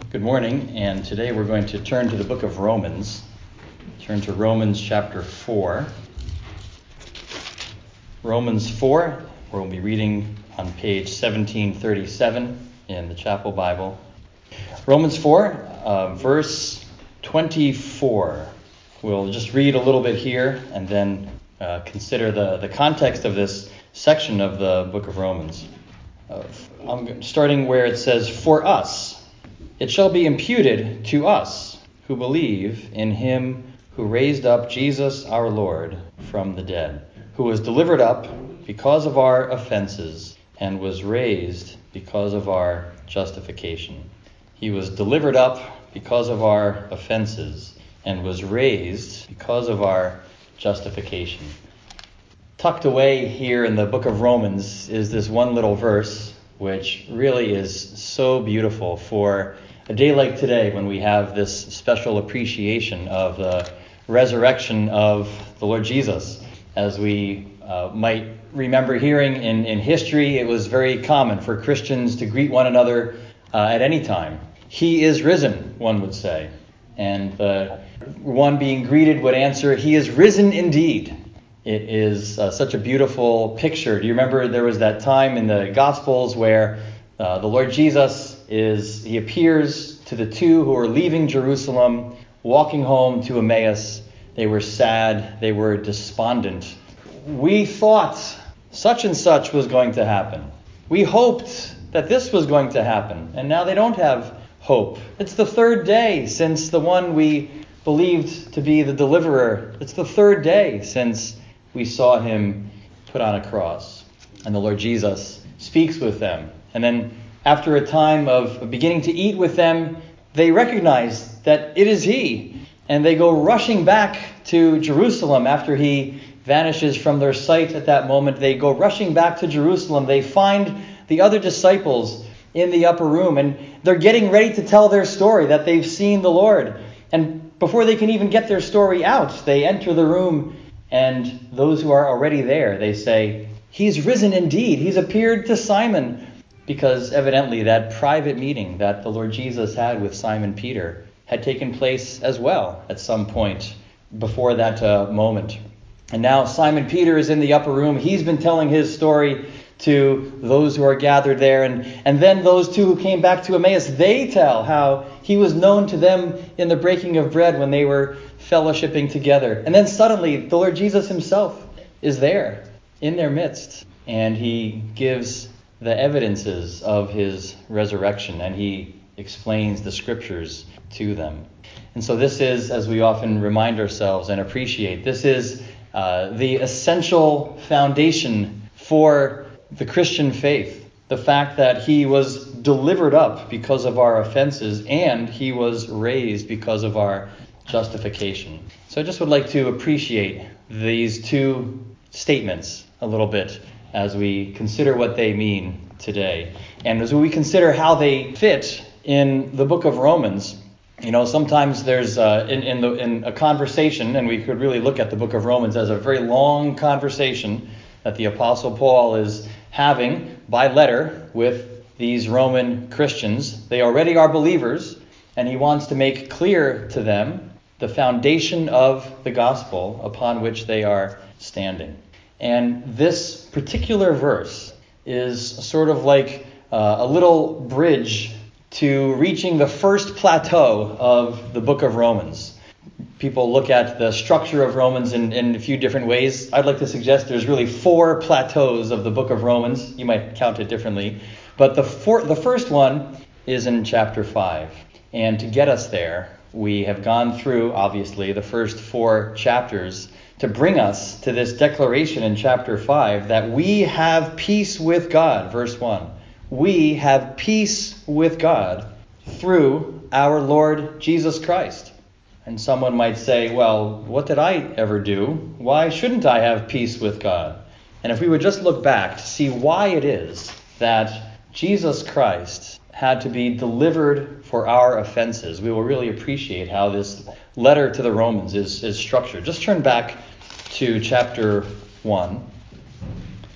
Good morning, and today we're going to turn to the book of Romans. Turn to Romans chapter 4. Romans 4, we'll be reading on page 1737 in the Chapel Bible. Romans 4, verse 24. We'll just read a little bit here and then consider the context of this section of the book of Romans. I'm starting where it says, "For us, it shall be imputed to us who believe in him who raised up Jesus our Lord from the dead, who was delivered up because of our offenses and was raised because of our justification." He was delivered up because of our offenses and was raised because of our justification. Tucked away here in the book of Romans is this one little verse, which really is so beautiful for a day like today when we have this special appreciation of the resurrection of the Lord Jesus. As we might remember hearing in history, it was very common for Christians to greet one another at any time. "He is risen," one would say. And the one being greeted would answer, "He is risen indeed." It is such a beautiful picture. Do you remember there was that time in the Gospels where the Lord Jesus he appears to the two who are leaving Jerusalem, walking home to Emmaus. They were sad. They were despondent. "We thought such and such was going to happen. We hoped that this was going to happen." And now they don't have hope. It's the third day since the one we believed to be the deliverer. It's the third day since we saw him put on a cross. And the Lord Jesus speaks with them. And then after a time of beginning to eat with them, they recognize that it is he. And they go rushing back to Jerusalem after he vanishes from their sight at that moment. They go rushing back to Jerusalem. They find the other disciples in the upper room, and they're getting ready to tell their story that they've seen the Lord. And before they can even get their story out, they enter the room, and those who are already there, they say, "He's risen indeed. He's appeared to Simon." Because evidently that private meeting that the Lord Jesus had with Simon Peter had taken place as well at some point before that moment. And now Simon Peter is in the upper room. He's been telling his story to those who are gathered there. And then those two who came back to Emmaus, they tell how he was known to them in the breaking of bread when they were fellowshipping together. And then suddenly the Lord Jesus himself is there in their midst. And he gives the evidences of his resurrection, and he explains the scriptures to them. And so this is, as we often remind ourselves and appreciate, this is the essential foundation for the Christian faith. The fact that he was delivered up because of our offenses and he was raised because of our justification. So I just would like to appreciate these two statements a little bit as we consider what they mean today. And as we consider how they fit in the book of Romans. You know, sometimes there's in a conversation, and we could really look at the book of Romans as a very long conversation that the Apostle Paul is having by letter with these Roman Christians. They already are believers, and he wants to make clear to them the foundation of the gospel upon which they are standing. And this particular verse is sort of like a little bridge to reaching the first plateau of the book of Romans. People look at the structure of Romans in a few different ways. I'd like to suggest there's really 4 plateaus of the book of Romans. You might count it differently. But the first one is in chapter 5. And to get us there, we have gone through, obviously, the first 4 chapters to bring us to this declaration in chapter 5 that we have peace with God. Verse 1. We have peace with God through our Lord Jesus Christ. And someone might say, well, what did I ever do? Why shouldn't I have peace with God? And if we would just look back to see why it is that Jesus Christ had to be delivered for our offenses, we will really appreciate how this letter to the Romans is structured. Just turn back to chapter 1.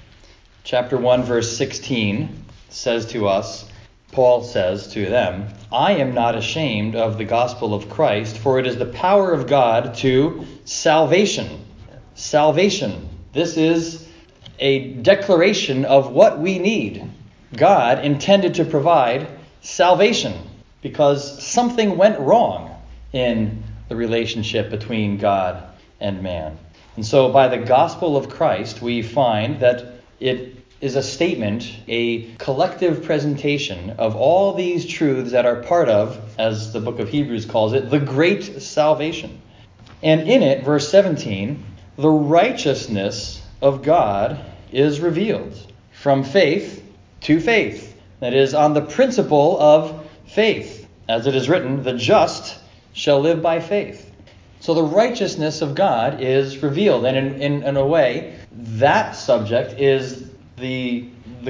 Chapter 1, verse 16 says to us, Paul says to them, I am not ashamed of the gospel of Christ, for it is the power of God to salvation. Salvation. This is a declaration of what we need. God intended to provide salvation because something went wrong in the relationship between God and man. And so by the gospel of Christ, we find that it is a statement, a collective presentation of all these truths that are part of, as the book of Hebrews calls it, the great salvation. And in it, verse 17, the righteousness of God is revealed from faith to faith. That is, on the principle of faith. As it is written, the just shall live by faith. So the righteousness of God is revealed. And in a way, that subject is the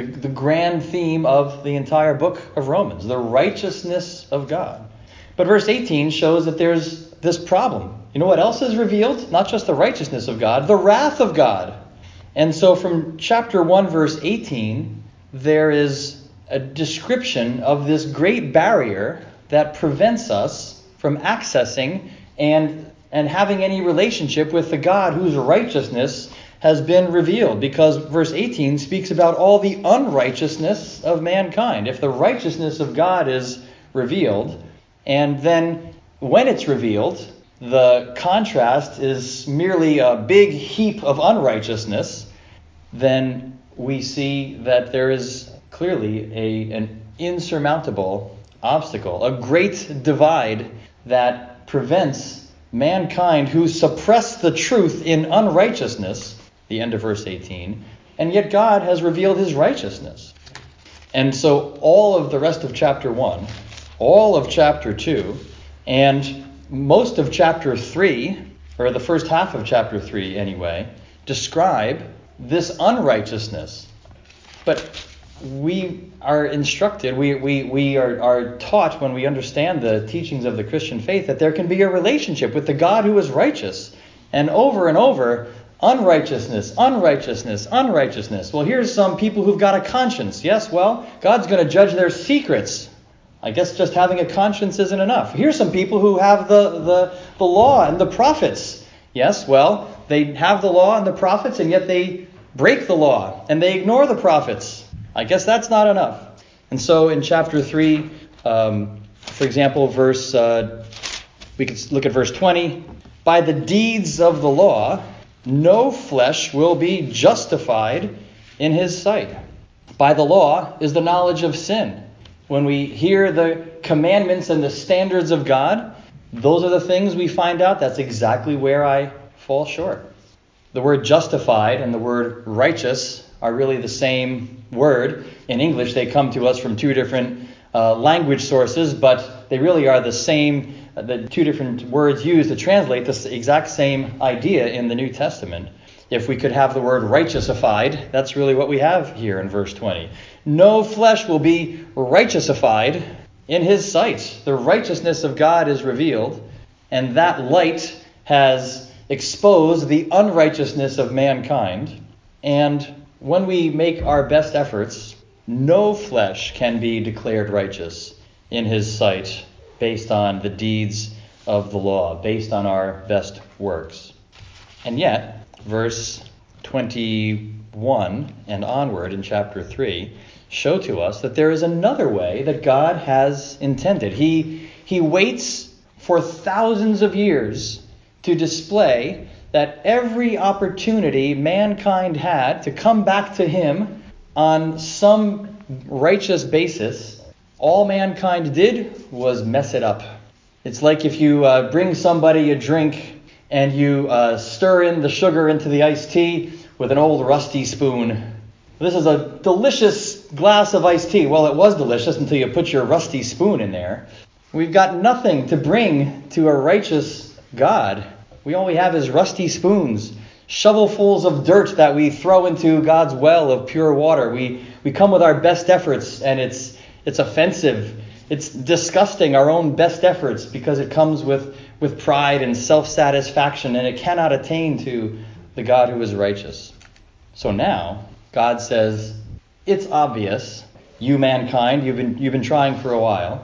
grand theme of the entire book of Romans, the righteousness of God. But verse 18 shows that there's this problem. You know what else is revealed? Not just the righteousness of God, the wrath of God. And so from chapter 1, verse 18, there is a description of this great barrier that prevents us from accessing and having any relationship with the God whose righteousness has been revealed. Because verse 18 speaks about all the unrighteousness of mankind. If the righteousness of God is revealed, and then when it's revealed, the contrast is merely a big heap of unrighteousness, then we see that there is clearly an insurmountable obstacle, a great divide that prevents mankind who suppress the truth in unrighteousness, the end of verse 18, and yet God has revealed his righteousness. And so all of the rest of chapter 1, all of chapter 2, and most of chapter 3, or the first half of chapter 3 anyway, describe this unrighteousness. But we are instructed, we are taught when we understand the teachings of the Christian faith that there can be a relationship with the God who is righteous. And over, unrighteousness, unrighteousness, unrighteousness. Well, here's some people who've got a conscience. Yes, well, God's going to judge their secrets. I guess just having a conscience isn't enough. Here's some people who have the law and the prophets. Yes, well, they have the law and the prophets, and yet they break the law and they ignore the prophets. I guess that's not enough. And so in chapter 3, for example, we could look at verse 20. By the deeds of the law, no flesh will be justified in his sight. By the law is the knowledge of sin. When we hear the commandments and the standards of God, those are the things we find out. That's exactly where I fall short. The word justified and the word righteous are really the same word. In English, they come to us from two different language sources, but they really are the same, the two different words used to translate the exact same idea in the New Testament. If we could have the word righteousified, that's really what we have here in verse 20. No flesh will be righteousified in his sight. The righteousness of God is revealed, and that light has exposed the unrighteousness of mankind. And when we make our best efforts, no flesh can be declared righteous in his sight based on the deeds of the law, based on our best works. And yet, verse 21 and onward in chapter 3 show to us that there is another way that God has intended. He waits for thousands of years to display that every opportunity mankind had to come back to him on some righteous basis, all mankind did was mess it up. It's like if you bring somebody a drink and you stir in the sugar into the iced tea with an old rusty spoon. This is a delicious glass of iced tea. Well, it was delicious until you put your rusty spoon in there. We've got nothing to bring to a righteous God. All we have is rusty spoons, shovelfuls of dirt that we throw into God's well of pure water. We come with our best efforts, and it's offensive. It's disgusting, our own best efforts, because it comes with pride and self-satisfaction, and it cannot attain to the God who is righteous. So now, God says, it's obvious, you mankind, you've been trying for a while.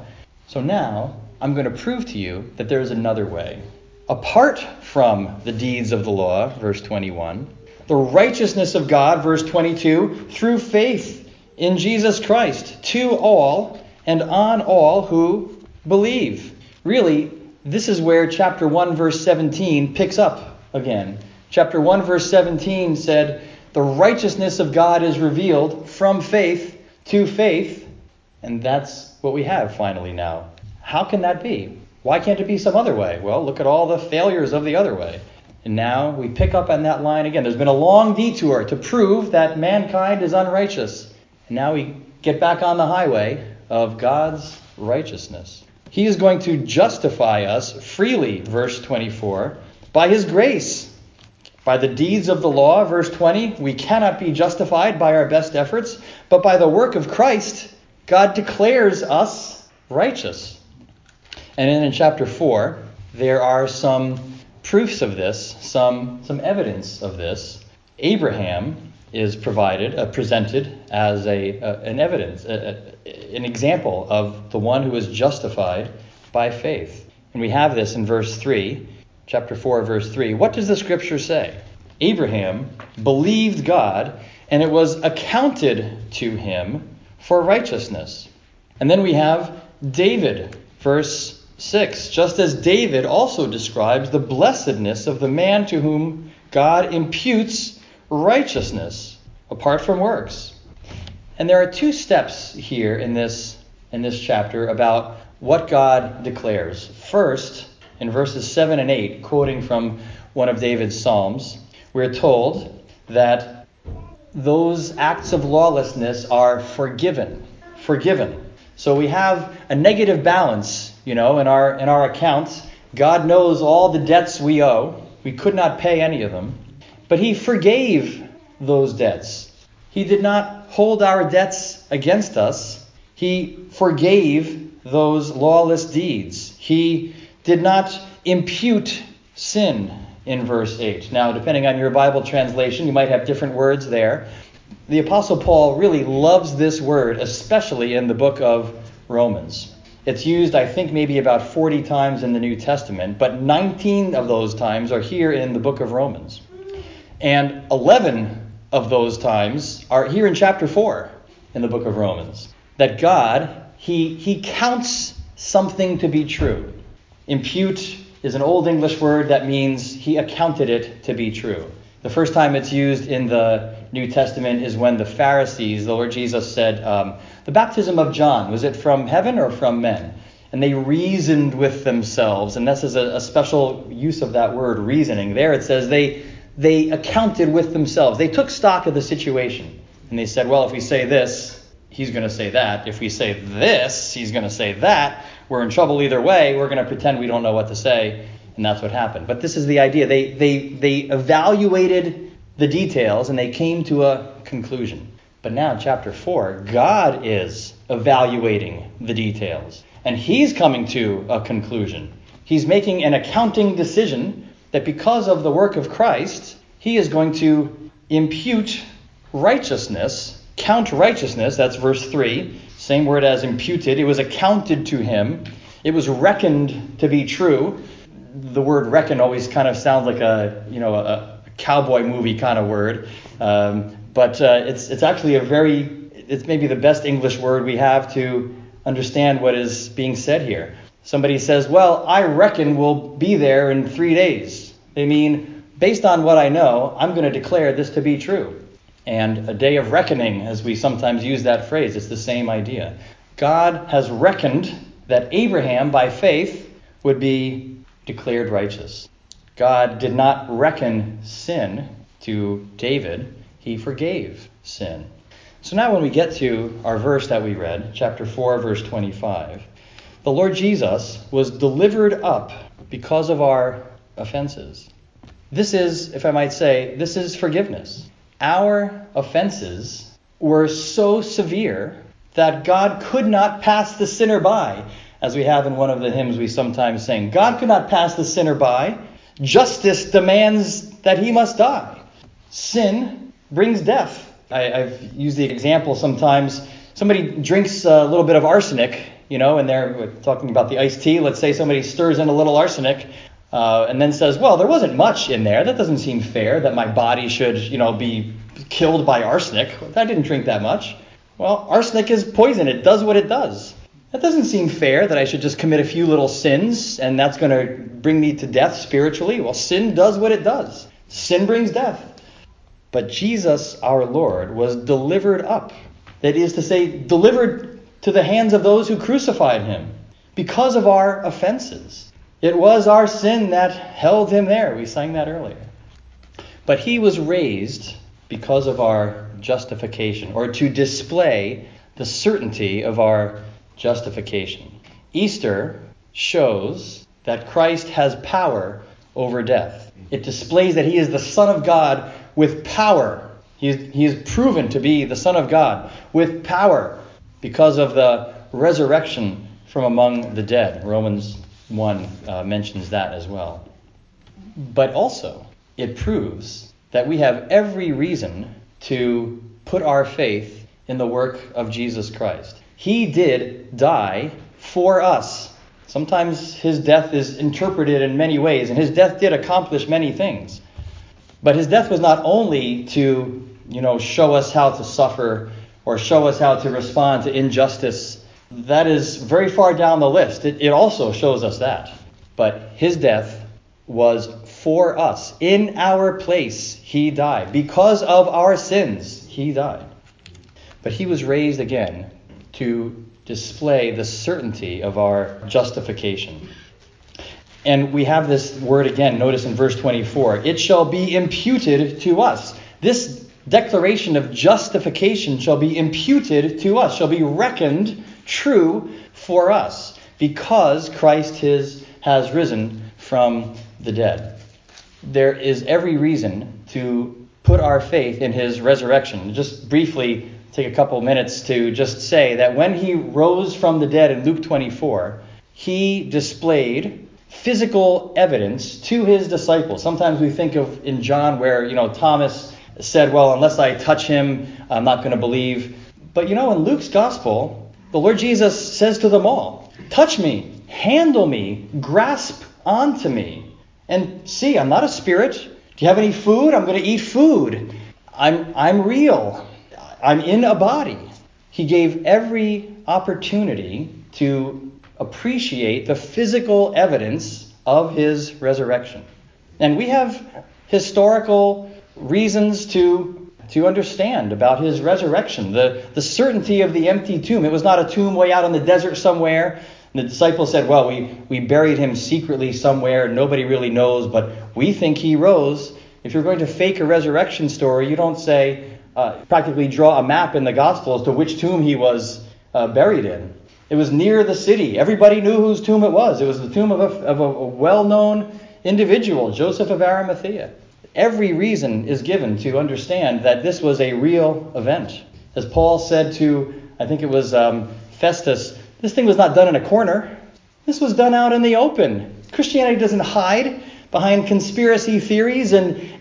So now I'm going to prove to you that there is another way. Apart from the deeds of the law, verse 21, the righteousness of God, verse 22, through faith in Jesus Christ, to all and on all who believe. Really, this is where chapter 1, verse 17 picks up again. Chapter 1, verse 17 said, the righteousness of God is revealed from faith to faith. And that's what we have finally now. How can that be? Why can't it be some other way? Well, look at all the failures of the other way. And now we pick up on that line again. There's been a long detour to prove that mankind is unrighteous. And now we get back on the highway of God's righteousness. He is going to justify us freely, verse 24, by his grace. By the deeds of the law, verse 20, we cannot be justified by our best efforts, but by the work of Christ, God declares us righteous. And then in chapter 4, there are some proofs of this, some evidence of this. Abraham is presented as an evidence, an example of the one who is justified by faith. And we have this in verse 3, chapter 4, verse 3. What does the scripture say? Abraham believed God, and it was accounted to him for righteousness. And then we have David, verse 6, just as David also describes the blessedness of the man to whom God imputes righteousness apart from works. And there are two steps here in this chapter about what God declares. First, in verses 7 and 8, quoting from one of David's Psalms, we're told that those acts of lawlessness are forgiven. So we have a negative balance, in our accounts. God knows all the debts we owe. We could not pay any of them. But he forgave those debts. He did not hold our debts against us. He forgave those lawless deeds. He did not impute sin in verse 8. Now, depending on your Bible translation, you might have different words there. The Apostle Paul really loves this word, especially in the book of Romans. It's used, I think, maybe about 40 times in the New Testament, but 19 of those times are here in the book of Romans. And 11 of those times are here in chapter 4 in the book of Romans. That God, he counts something to be true. Impute is an Old English word that means he accounted it to be true. The first time it's used in the New Testament is when the Pharisees, the Lord Jesus said, the baptism of John, was it from heaven or from men? And they reasoned with themselves. And this is a special use of that word, reasoning. There it says they accounted with themselves. They took stock of the situation. And they said, well, if we say this, he's going to say that. If we say this, he's going to say that. We're in trouble either way. We're going to pretend we don't know what to say. And that's what happened. But this is the idea. They evaluated the details and they came to a conclusion. But now, chapter 4, God is evaluating the details. And he's coming to a conclusion. He's making an accounting decision that because of the work of Christ, he is going to impute righteousness, count righteousness, that's verse 3, same word as imputed. It was accounted to him. It was reckoned to be true. The word reckon always kind of sounds like a cowboy movie kind of word. But it's actually it's maybe the best English word we have to understand what is being said here. Somebody says, well, I reckon we'll be there in 3 days. They mean, based on what I know, I'm going to declare this to be true. And a day of reckoning, as we sometimes use that phrase, it's the same idea. God has reckoned that Abraham, by faith, would be declared righteous. God did not reckon sin to David. He forgave sin. So now when we get to our verse that we read, chapter 4, verse 25, the Lord Jesus was delivered up because of our offenses. This is, if I might say, this is forgiveness. Our offenses were so severe that God could not pass the sinner by, as we have in one of the hymns we sometimes sing. God could not pass the sinner by. Justice demands that he must die. Sin brings death. I've used the example sometimes. Somebody drinks a little bit of arsenic and they're talking about the iced tea. Let's say somebody stirs in a little arsenic and then says, well, there wasn't much in there. That doesn't seem fair that my body should, be killed by arsenic. I didn't drink that much. Well, arsenic is poison. It does what it does. That doesn't seem fair that I should just commit a few little sins and that's going to bring me to death spiritually. Well, sin does what it does. Sin brings death. But Jesus, our Lord, was delivered up. That is to say, delivered to the hands of those who crucified him because of our offenses. It was our sin that held him there. We sang that earlier. But he was raised because of our justification, or to display the certainty of our justification. Easter shows that Christ has power over death. It displays that he is the Son of God with power. He is proven to be the Son of God with power because of the resurrection from among the dead. Romans 1 mentions that as well. But also, it proves that we have every reason to put our faith in the work of Jesus Christ. He did die for us. Sometimes his death is interpreted in many ways, and his death did accomplish many things. But his death was not only to, show us how to suffer or show us how to respond to injustice. That is very far down the list. It also shows us that. But his death was for us. In our place, he died. Because of our sins, he died. But he was raised again to display the certainty of our justification. And we have this word again, notice in verse 24. It shall be imputed to us. This declaration of justification shall be imputed to us, shall be reckoned true for us, because Christ has risen from the dead. There is every reason to put our faith in his resurrection. Just briefly take a couple minutes to just say that when he rose from the dead in Luke 24, he displayed physical evidence to his disciples. Sometimes we think of in John where, Thomas said, well, unless I touch him, I'm not going to believe. But, in Luke's gospel, the Lord Jesus says to them all, touch me, handle me, grasp onto me. And see, I'm not a spirit. Do you have any food? I'm going to eat food. I'm real. I'm in a body. He gave every opportunity to appreciate the physical evidence of his resurrection. And we have historical reasons to understand about his resurrection. The certainty of the empty tomb. It was not a tomb way out in the desert somewhere. And the disciples said, well, we buried him secretly somewhere. Nobody really knows, but we think he rose. If you're going to fake a resurrection story, you don't say, practically draw a map in the gospel as to which tomb he was buried in. It was near the city. Everybody knew whose tomb it was. It was the tomb of a well-known individual, Joseph of Arimathea. Every reason is given to understand that this was a real event. As Paul said to, I think it was Festus, this thing was not done in a corner. This was done out in the open. Christianity doesn't hide behind conspiracy theories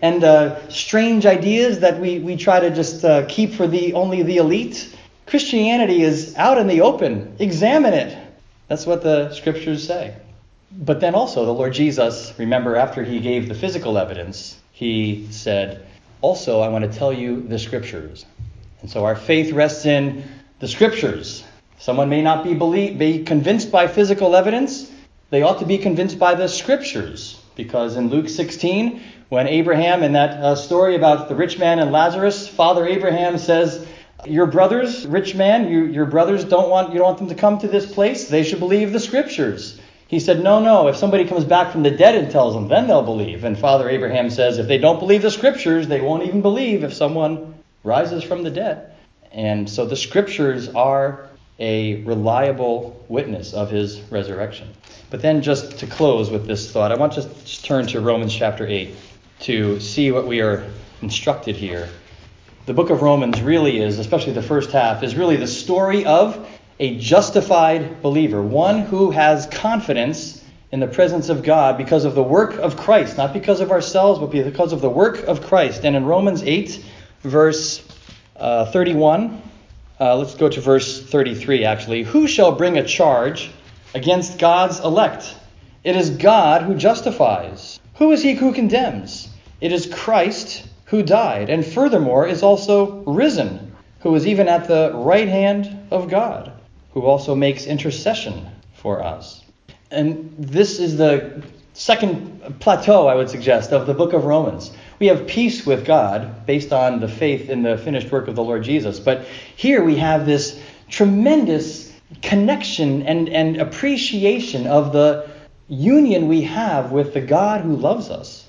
and strange ideas that we try to just keep for only the elite. Christianity is out in the open. Examine it. That's what the scriptures say. But then also the Lord Jesus, remember, after he gave the physical evidence, he said, also, I want to tell you the scriptures. And so our faith rests in the scriptures. Someone may not be convinced by physical evidence. They ought to be convinced by the scriptures. Because in Luke 16, when Abraham, in that story about the rich man and Lazarus, Father Abraham says, your brothers, rich man, your brothers you don't want them to come to this place? They should believe the scriptures. He said, no, if somebody comes back from the dead and tells them, then they'll believe. And Father Abraham says, if they don't believe the scriptures, they won't even believe if someone rises from the dead. And so the scriptures are a reliable witness of his resurrection. But then just to close with this thought, I want to just turn to Romans chapter 8 to see what we are instructed here. The book of Romans really is, especially the first half, is really the story of a justified believer, one who has confidence in the presence of God because of the work of Christ, not because of ourselves, but because of the work of Christ. And in Romans 8, verse 31, Let's go to verse 33, actually. Who shall bring a charge against God's elect? It is God who justifies. Who is he who condemns? It is Christ who died, and furthermore is also risen, who is even at the right hand of God, who also makes intercession for us. And this is the second plateau, I would suggest, of the book of Romans. We have peace with God based on the faith in the finished work of the Lord Jesus. But here we have this tremendous connection and appreciation of the union we have with the God who loves us.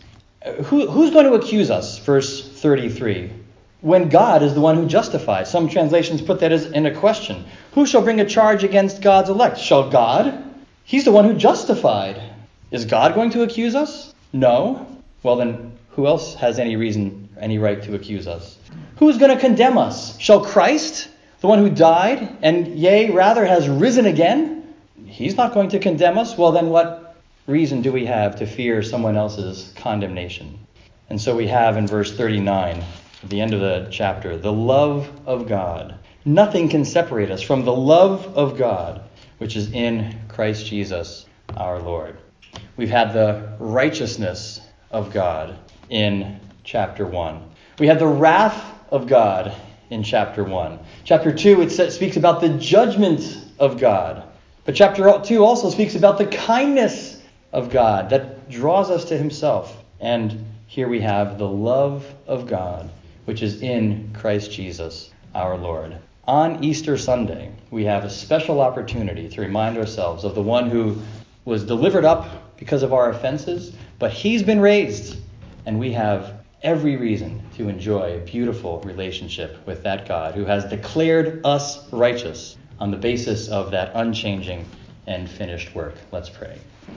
Who's going to accuse us? Verse 33. When God is the one who justifies. Some translations put that as in a question. Who shall bring a charge against God's elect? Shall God? He's the one who justified. Is God going to accuse us? No. Well then, who else has any reason, any right to accuse us? Who is going to condemn us? Shall Christ, the one who died, and yea, rather has risen again? He's not going to condemn us. Well then, what reason do we have to fear someone else's condemnation? And so we have in verse 39, at the end of the chapter, the love of God. Nothing can separate us from the love of God, which is in Christ Jesus our Lord. We've had the righteousness of God in chapter 1. We had the wrath of God in chapter 1. Chapter 2, it speaks about the judgment of God. But chapter 2 also speaks about the kindness of God that draws us to himself. And here we have the love of God, which is in Christ Jesus our Lord. On Easter Sunday, we have a special opportunity to remind ourselves of the one who was delivered up because of our offenses, but he's been raised, and we have every reason to enjoy a beautiful relationship with that God who has declared us righteous on the basis of that unchanging and finished work. Let's pray.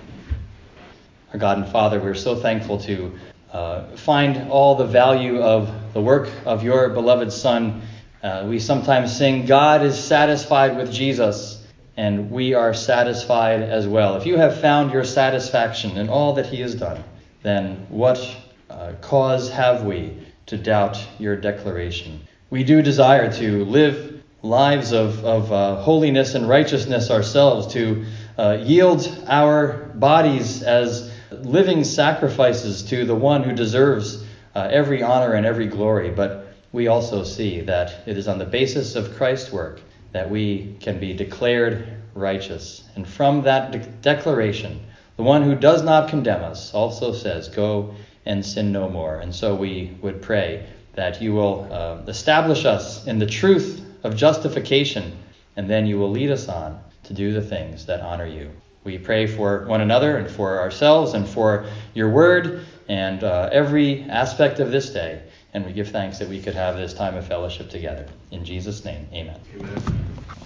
Our God and Father, we're so thankful to find all the value of the work of your beloved Son. We sometimes sing, God is satisfied with Jesus, and we are satisfied as well. If you have found your satisfaction in all that he has done, then what cause have we to doubt your declaration? We do desire to live lives of holiness and righteousness ourselves, to yield our bodies as living sacrifices to the one who deserves every honor and every glory. But we also see that it is on the basis of Christ's work that we can be declared righteous. And from that declaration, the one who does not condemn us also says, go and sin no more. And so we would pray that you will establish us in the truth of justification, and then you will lead us on to do the things that honor you. We pray for one another and for ourselves and for your word and every aspect of this day. And we give thanks that we could have this time of fellowship together. In Jesus' name, amen.